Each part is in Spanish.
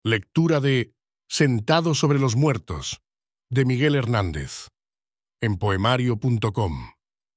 Lectura de Sentado sobre los muertos, de Miguel Hernández, en poemario.com.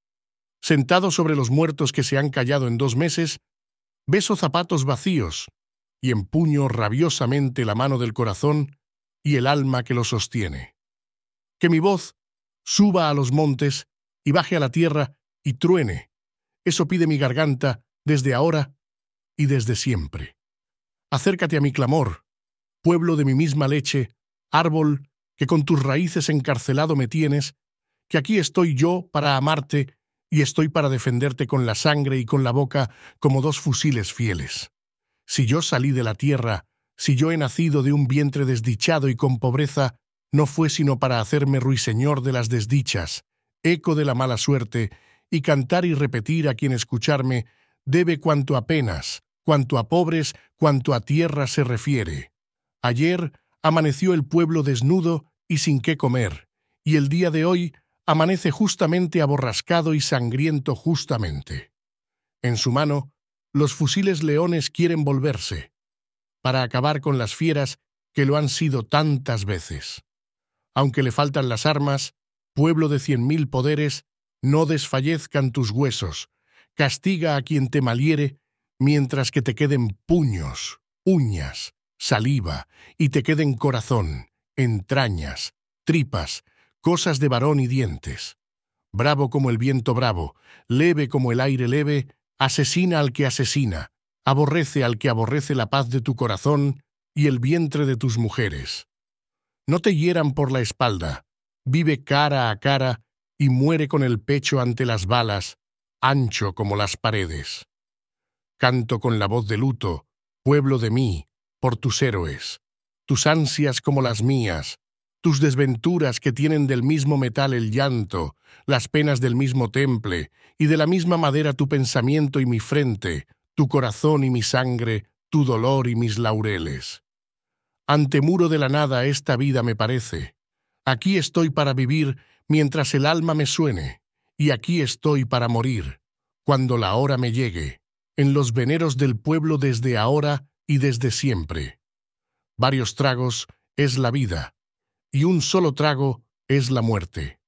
Sentado sobre los muertos que se han callado en 2 meses, beso zapatos vacíos y empuño rabiosamente la mano del corazón y el alma que lo sostiene. Que mi voz suba a los montes y baje a la tierra y truene. Eso pide mi garganta desde ahora y desde siempre. Acércate a mi clamor, pueblo de mi misma leche, árbol que con tus raíces encarcelado me tienes, que aquí estoy yo para amarte y estoy para defenderte con la sangre y con la boca como 2 fusiles fieles. Si yo salí de la tierra, si yo he nacido de un vientre desdichado y con pobreza, no fue sino para hacerme ruiseñor de las desdichas, eco de la mala suerte, y cantar y repetir a quien escucharme debe cuanto a penas, cuanto a pobres, cuanto a tierra se refiere. Ayer amaneció el pueblo desnudo y sin qué comer, y el día de hoy amanece justamente aborrascado y sangriento justamente. En su mano, los fusiles leones quieren volverse, para acabar con las fieras que lo han sido tantas veces. Aunque le faltan las armas, pueblo de 100.000 poderes, no desfallezcan tus huesos, castiga a quien te maliere, mientras que te queden puños, uñas, saliva, y te queden corazón, entrañas, tripas, cosas de varón y dientes. Bravo como el viento bravo, leve como el aire leve, asesina al que asesina, aborrece al que aborrece la paz de tu corazón y el vientre de tus mujeres. No te hieran por la espalda, vive cara a cara y muere con el pecho ante las balas, ancho como las paredes. Canto con la voz de luto, pueblo de mí, por tus héroes, tus ansias como las mías, tus desventuras que tienen del mismo metal el llanto, las penas del mismo temple, y de la misma madera tu pensamiento y mi frente, tu corazón y mi sangre, tu dolor y mis laureles. Ante muro de la nada esta vida me parece. Aquí estoy para vivir mientras el alma me suene, y aquí estoy para morir, cuando la hora me llegue, en los veneros del pueblo desde ahora y desde siempre. Varios tragos es la vida, y un solo trago es la muerte.